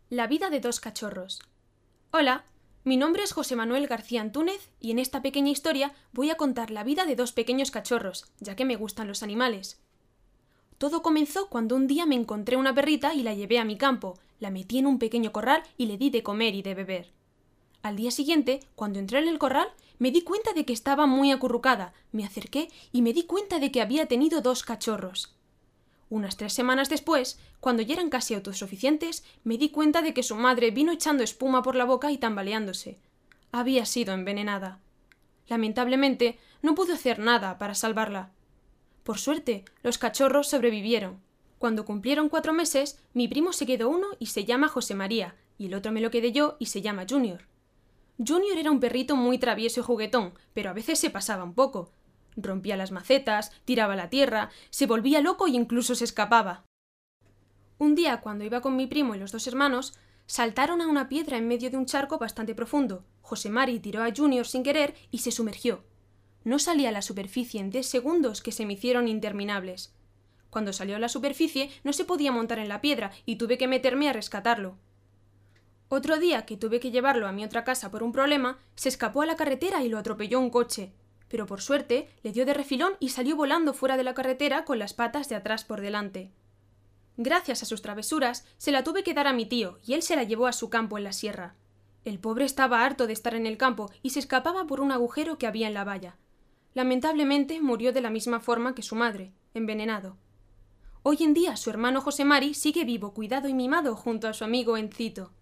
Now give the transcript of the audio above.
La vida de dos cachorros. Hola, mi nombre es José Manuel García Antúnez y en esta pequeña historia voy a contar la vida de dos pequeños cachorros, ya que me gustan los animales. Todo comenzó cuando un día me encontré una perrita y la llevé a mi campo, la metí en un pequeño corral y le di de comer y de beber. Al día siguiente, cuando entré en el corral, me di cuenta de que estaba muy acurrucada, me acerqué y me di cuenta de que había tenido dos cachorros. Unas 3 semanas después, cuando ya eran casi autosuficientes, me di cuenta de que su madre vino echando espuma por la boca y tambaleándose. Había sido envenenada. Lamentablemente, no pude hacer nada para salvarla. Por suerte, los cachorros sobrevivieron. Cuando cumplieron 4 meses, mi primo se quedó uno y se llama José María, y el otro me lo quedé yo y se llama Junior. Junior era un perrito muy travieso y juguetón, pero a veces se pasaba un poco. Rompía las macetas, tiraba la tierra, se volvía loco e incluso se escapaba. Un día, cuando iba con mi primo y los 2 hermanos, saltaron a una piedra en medio de un charco bastante profundo. José Mari tiró a Junior sin querer y se sumergió. No salía a la superficie en 10 segundos que se me hicieron interminables. Cuando salió a la superficie no se podía montar en la piedra y tuve que meterme a rescatarlo. Otro día, que tuve que llevarlo a mi otra casa por un problema, se escapó a la carretera y lo atropelló un coche. Pero por suerte le dio de refilón y salió volando fuera de la carretera con las patas de atrás por delante. Gracias a sus travesuras, se la tuve que dar a mi tío y él se la llevó a su campo en la sierra. El pobre estaba harto de estar en el campo y se escapaba por un agujero que había en la valla. Lamentablemente murió de la misma forma que su madre, envenenado. Hoy en día su hermano José Mari sigue vivo, cuidado y mimado junto a su amigo Encito.